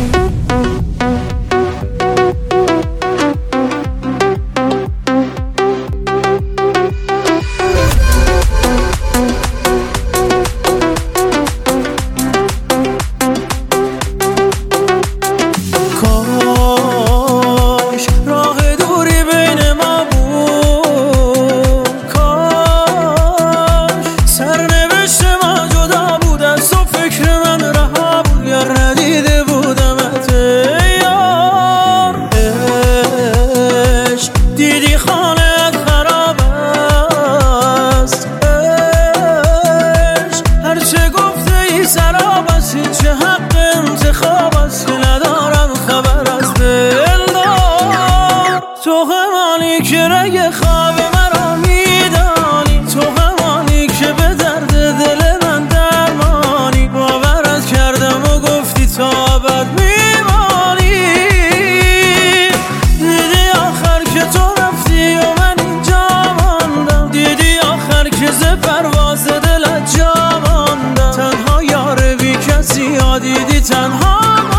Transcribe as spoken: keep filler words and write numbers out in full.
چه حق انتخاب است که ندارم خبر از دلدار. تو همانی که رگ خواب مرا میدانی، تو همانی که به درد دل من درمانی. باورت کردم و گفتی تا ابد میمانی. دیدی آخر که تو رفتی و من اینجا ماندم، دیدی آخر که ز پرواز دلت جا ماندم. تنها یار بی کسی ها دیدی تنها